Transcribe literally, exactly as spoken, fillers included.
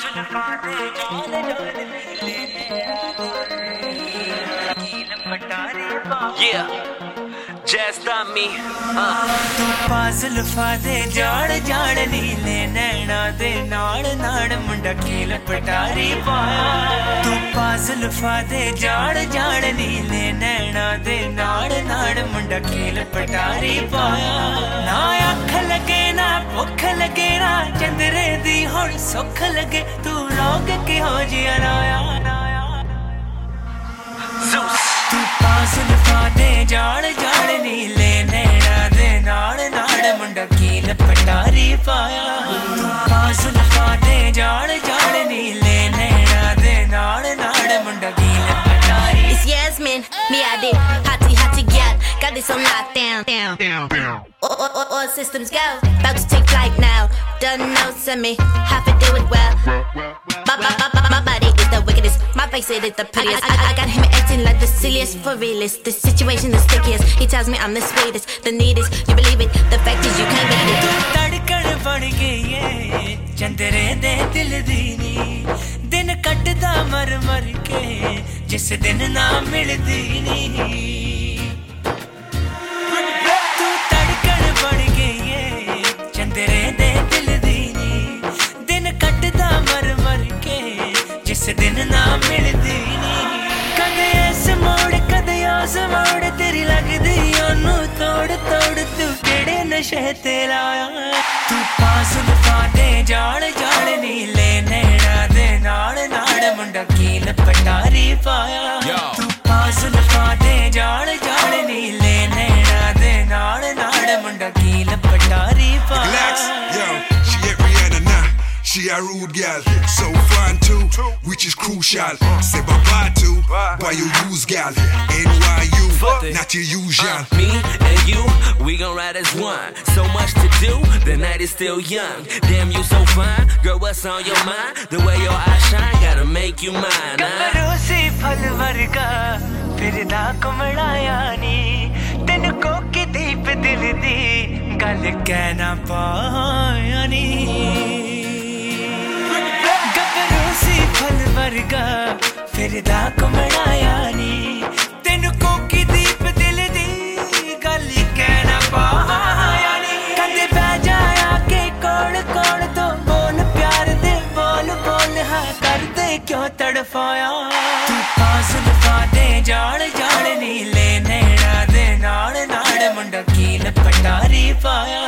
Yeah, just not me. तू पाज़ल फादे जाड़ जाड़ नीले नैना दे नाड़ नाड़ मुंडा कील पटारी पाया तू पाज़ल फादे जाड़ जाड़ नीले नैना दे नाड़ नाड़ मुंडा कील पटारी पाया ना अख लगे ना भुख लगे ना चंदरे दी हुण सुख लगे तू रोग के हो जिया राया तू पाज़ल फादे जाड़ जाड़ नीले नैना दे नाड़ नाड़ मुंडा कील पटारी पाया तू पाज़ल फादे जाड़ जाड़ नीले नैना दे नाड़ नाड़ मुंडा कील पटारी It's Yasmin, me I did hotty hotty gal, got this on lockdown. Down, down, down. All, all, all, all systems go, about to take flight now. Done know, send me, have to do it well. My, my, my, my, my body is the wickedest, my face it is the prettiest. I, I, I got him acting like the silliest, for realist. The situation the stickiest. He tells me I'm the sweetest, the neatest. You believe it? The fact is you can't beat it. तू तड़कन बन गई है चंदरे दे दिल दी नी दिन कटदा मर मर के जिस दिन ना मिलदी नी तू तड़कन बन गई है चंदरे दे दिल दी नी दिन कटदा मर मर के जिस दिन ना मिलदी नी कदे इस मोड़ कदे उस मोड़ तेरी लगदी ओनू तोड़ तोड़ तू केड़े नशे ते लाया तू पाज़ल फादे जाड़ जाड़ नीले नैना दे नाड़ नाड़ मुंडा कील पटारी पाया तू पाज़ल फादे जाड़ जाड़ नीले नैना दे नाड़ नाड़ मुंडा कील पटारी पाया She ain't Rihanna now, she a rude gal. So fun too, which is crucial. Say bye-bye to, why you use gal. N Y U, not your usual. Uh, me and you, we gon' ride as one. So much to do, the night is still young. Damn, you so fine, girl, what's on your mind? The way your eyes shine, gotta make you mine. कबरोसी फल वर्गा फिरदा कुमड़ाया नी तेन कोकी दीप दिल दी गल कहना पाया नी कबरोसी फल वर्गा फिरदा कुमड़ाया नी तेन कोकी दीप दिल दी गल कहना पाया नी कदे बह जाया के कोड़ कोड़ तो बोल प्यार दे बोल बोल हाँ कर दे क्यों तड़फाया तू पाज़ल फादे जाड़ जाड़ नीले नैना दे नाड़ नाड़ मुंडा कील पटारी पाया